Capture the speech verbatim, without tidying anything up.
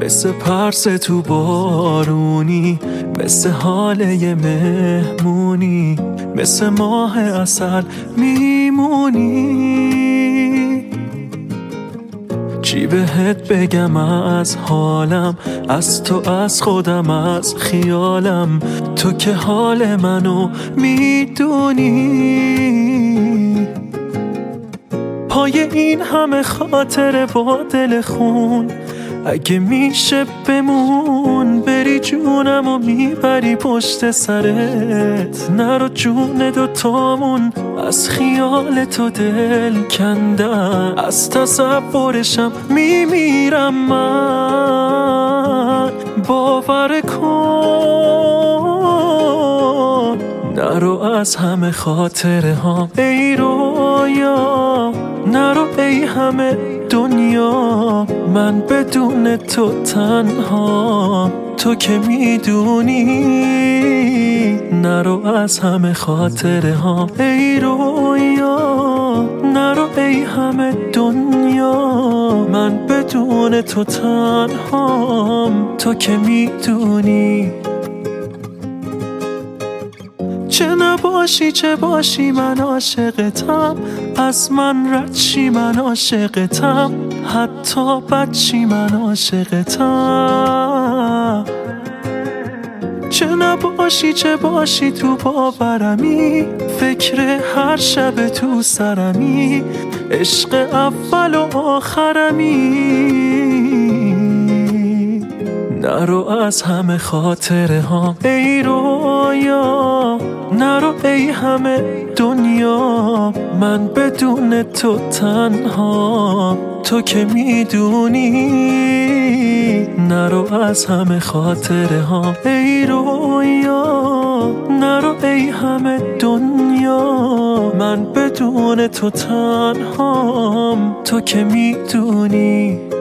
مثل پرس تو بارونی، مثل حاله یه مهمونی، مثل ماه عسل میمونی. چی بهت بگم از حالم، از تو، از خودم، از خیالم، تو که حال منو میدونی. پای این همه خاطر با دل خون، اگه میشه بمون، بری جونم و میبری پشت سرت. نرو جون دوتامون، از خیال تو دل کندم، از تصورشم میمیرم من. باور کن نرو از همه خاطره ها ای رویا، نرو ای همه دنیا، من بدون تو تنها، تو که میدونی. نرو از همه خاطره ها ای رویا، نرو ای همه دنیا، من بدون تو تنهام، تو که میدونی. چه نباشی چه باشی من عاشقتم، از من رد شی من عاشقتم، حتی بد شی من عاشقتم. چه نباشی چه باشی تو باورمی، فکر هر شب تو سرمی، عشق اول و آخرمی. نرو از همه خاطره ها ای رویا، نرو ای همه دنیا، من بدون تو تنها، تو که میدونی. نرو از همه خاطره ها ای رویا، نرو ای همه دنیا، من بدون تو تنهام، تو که میدونی.